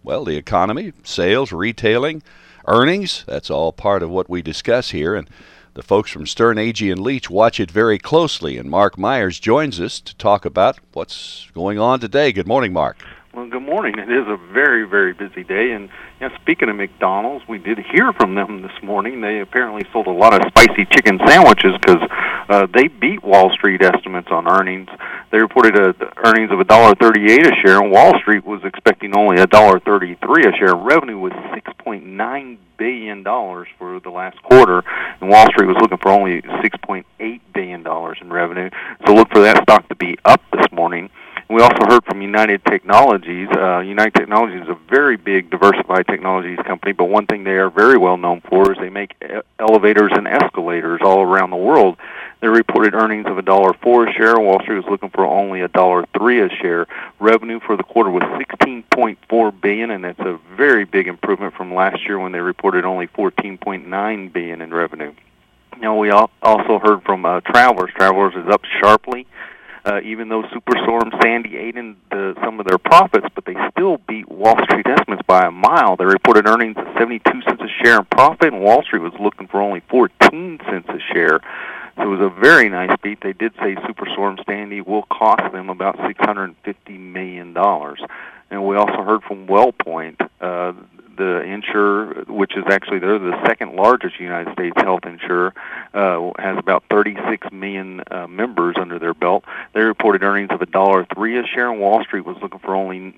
Well, the economy, sales, retailing, earnings, that's all part of what we discuss here. And the folks from Sterne Agee and Leach watch it very closely. And Mark Myers joins us to talk about what's going on today. Good morning, Mark. Well, good morning. It is a very, very busy day. And speaking of McDonald's, we did hear from them this morning. They apparently sold a lot of spicy chicken sandwiches because they beat Wall Street estimates on earnings. They reported earnings of $1.38 a share, and Wall Street was expecting only $1.33 a share. Revenue was $6.9 billion for the last quarter, and Wall Street was looking for only $6.8 billion in revenue. So look for that stock to be up this morning. We also heard from United Technologies. United Technologies is a very big diversified technologies company, but one thing they are very well known for is they make elevators and escalators all around the world. They reported earnings of $1.04 a share. Wall Street was looking for only $1.03 a share. Revenue for the quarter was $16.4 billion, and that's a very big improvement from last year when they reported only $14.9 billion in revenue. Now, we also heard from Travelers. Travelers is up sharply. Even though Superstorm Sandy ate into some of their profits, but they still beat Wall Street estimates by a mile. They reported earnings of 72 cents a share in profit, and Wall Street was looking for only 14 cents a share. So it was a very nice beat. They did say Superstorm Sandy will cost them about $650 million. And we also heard from WellPoint, the insurer, which is actually they're the second largest United States health insurer, has about 36 million members under their belt. They reported earnings of $1.03 a share, and Wall Street was looking for only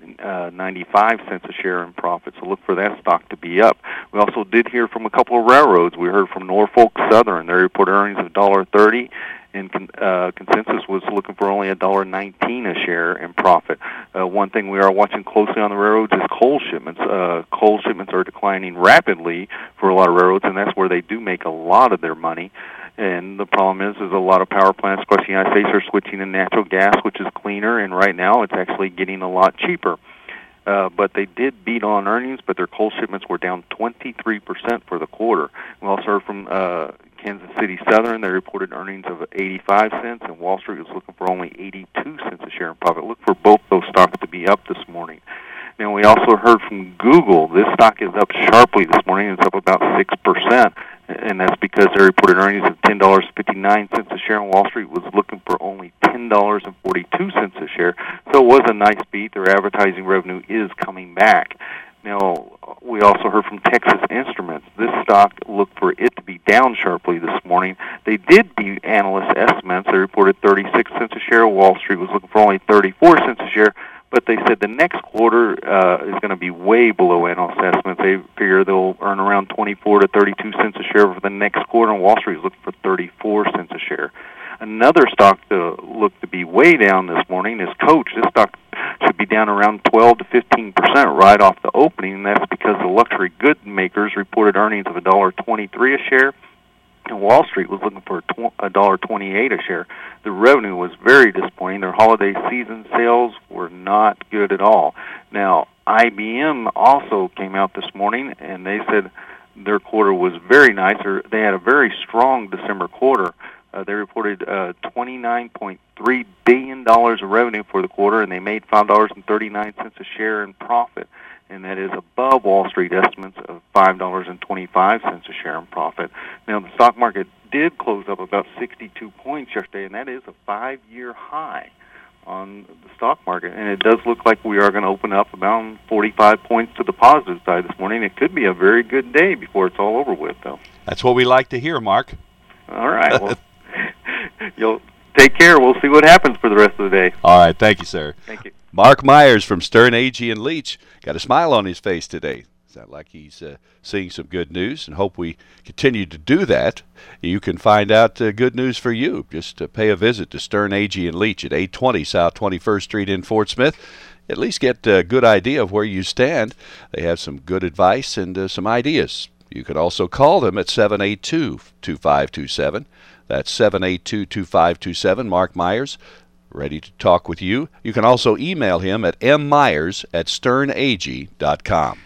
95 cents a share in profit. So look for that stock to be up. We also did hear from a couple of railroads. We heard from Norfolk Southern. They reported earnings of $1.30. And consensus was looking for only $1.19 a share in profit. One thing we are watching closely on the railroads is coal shipments. Coal shipments are declining rapidly for a lot of railroads, and that's where they do make a lot of their money. And the problem is a lot of power plants across the United States are switching to natural gas, which is cleaner, and right now it's actually getting a lot cheaper. But they did beat on earnings, but their coal shipments were down 23% for the quarter. We also heard from Kansas City Southern. They reported earnings of 85 cents, and Wall Street was looking for only 82 cents a share in profit. Look for both those stocks to be up this morning. And we also heard from Google. This stock is up sharply this morning. It's up about 6%, and that's because they reported earnings of $10.59 a share, and Wall Street was looking for only $10.42 a share. So it was a nice beat. Their advertising revenue is coming back. Now, we also heard from Texas Instruments. This stock looked for it to be down sharply this morning. They did beat analyst estimates. They reported 36 cents a share. Wall Street was looking for only 34 cents a share. But they said the next quarter is going to be way below analyst estimates. They figure they'll earn around 24 to 32 cents a share for the next quarter, and Wall Street is looking for 34 cents a share. Another stock to look to be way down this morning is Coach. This stock should be down around 12 to 15% right off the opening, and that's because the luxury good makers reported earnings of $1.23 a share, and Wall Street was looking for $1.28 a share. The revenue was very disappointing. Their holiday season sales were not good at all. Now, IBM also came out this morning, and they said their quarter was very nice. They had a very strong December quarter. They reported $29.3 billion of revenue for the quarter, and they made $5.39 a share in profit, and that is above Wall Street estimates of $5.25 a share in profit. Now, the stock market did close up about 62 points yesterday, and that is a 5-year high on the stock market, and it does look like we are going to open up about 45 points to the positive side this morning. It could be a very good day before it's all over with, though. That's what we like to hear, Mark. All right, well, you'll take care. We'll see what happens for the rest of the day. All right, thank you, sir. Thank you. Mark Myers from Sterne Agee and Leach got a smile on his face today. Sounds like he's seeing some good news, and hope we continue to do that. You can find out good news for you. Just pay a visit to Sterne Agee and Leach at 820 South 21st Street in Fort Smith. At least get a good idea of where you stand. They have some good advice and some ideas. You can also call them at 782-2527. That's 782-2527. Mark Myers, ready to talk with you. You can also email him at mmyers@sterneagee.com.